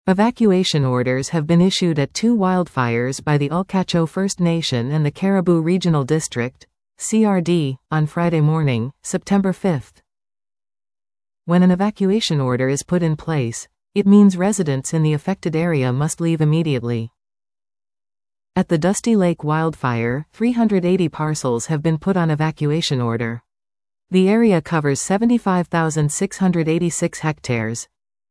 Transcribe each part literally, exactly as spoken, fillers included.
Evacuation orders have been issued at two wildfires by the Ulcacho First Nation and the Caribou Regional District, C R D, on Friday morning, September fifth. When an evacuation order is put in place, it means residents in the affected area must leave immediately. At the Dusty Lake wildfire, three hundred eighty parcels have been put on evacuation order. The area covers seventy-five thousand six hundred eighty-six hectares.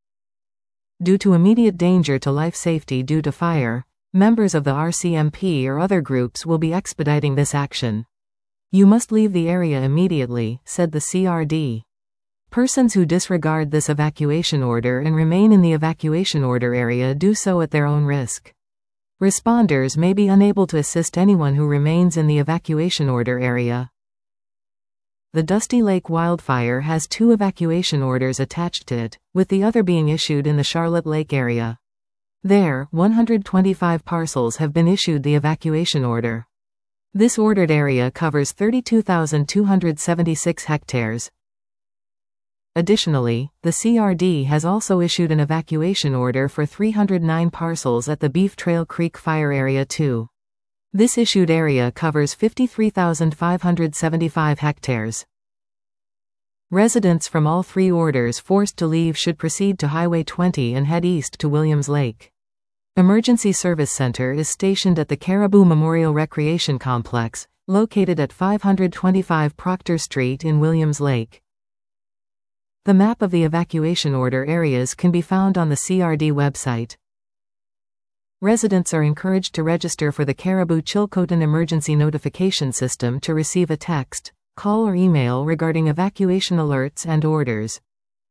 Due to immediate danger to life safety due to fire, members of the R C M P or other groups will be expediting this action. You must leave the area immediately, said the C R D. Persons who disregard this evacuation order and remain in the evacuation order area do so at their own risk. Responders may be unable to assist anyone who remains in the evacuation order area. The Dusty Lake wildfire has two evacuation orders attached to it, with the other being issued in the Charlotte Lake area. There, one hundred twenty-five parcels have been issued the evacuation order. This ordered area covers thirty-two thousand two hundred seventy-six hectares. Additionally, the C R D has also issued an evacuation order for three hundred nine parcels at the Beef Trail Creek Fire Area two. This issued area covers fifty-three thousand five hundred seventy-five hectares. Residents from all three orders forced to leave should proceed to Highway twenty and head east to Williams Lake. Emergency Service Center is stationed at the Caribou Memorial Recreation Complex, located at five twenty-five Proctor Street in Williams Lake. The map of the evacuation order areas can be found on the C R D website. Residents are encouraged to register for the Caribou Chilcotin Emergency Notification System to receive a text, call or email regarding evacuation alerts and orders.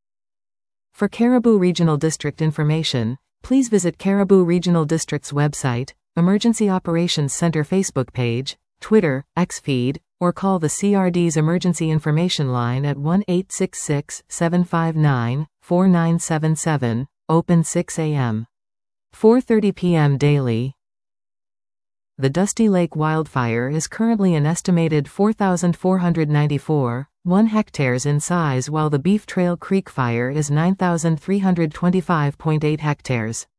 For Caribou Regional District information, please visit Caribou Regional District's website, Emergency Operations Center Facebook page, Twitter, X feed, or call the C R D's Emergency Information Line at one eight six six, seven five nine, four nine seven seven, open six a m four thirty p m daily. The Dusty Lake wildfire is currently an estimated four thousand four hundred ninety-four point one hectares in size, while the Beef Trail Creek fire is nine thousand three hundred twenty-five point eight hectares.